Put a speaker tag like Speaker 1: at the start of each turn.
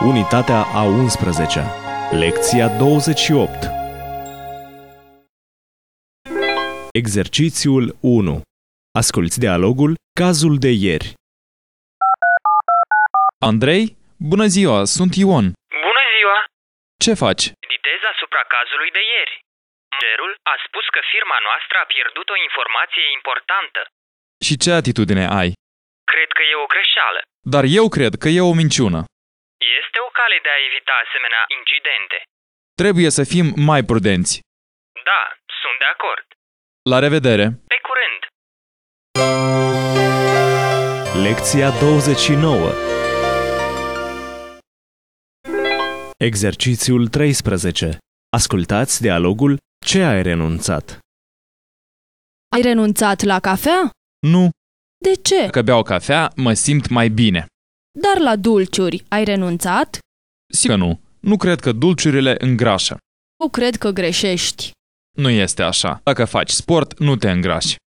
Speaker 1: Unitatea a 11-a. Lecția 28. Exercițiul 1. Asculți dialogul Cazul de ieri.
Speaker 2: Andrei? Bună ziua, sunt Ion.
Speaker 3: Bună ziua!
Speaker 2: Ce faci?
Speaker 3: Meditez asupra cazului de ieri. Managerul a spus că firma noastră a pierdut o informație importantă.
Speaker 2: Și ce atitudine ai?
Speaker 3: Cred că e o greșeală.
Speaker 2: Dar eu cred că e o minciună.
Speaker 3: Este o cale de a evita asemenea incidente.
Speaker 2: Trebuie să fim mai prudenți.
Speaker 3: Da, sunt de acord.
Speaker 2: La revedere!
Speaker 3: Pe curând!
Speaker 1: Lecția 29. Exercițiul 13. Ascultați dialogul Ce ai renunțat?
Speaker 4: Ai renunțat la cafea?
Speaker 2: Nu,
Speaker 4: De ce?
Speaker 2: dacă beau cafea, mă simt mai bine.
Speaker 4: Dar la dulciuri ai renunțat?
Speaker 2: Sigur nu. Nu cred că dulciurile îngrașă.
Speaker 4: Eu cred că greșești.
Speaker 2: Nu este așa. Dacă faci sport, nu te îngrași.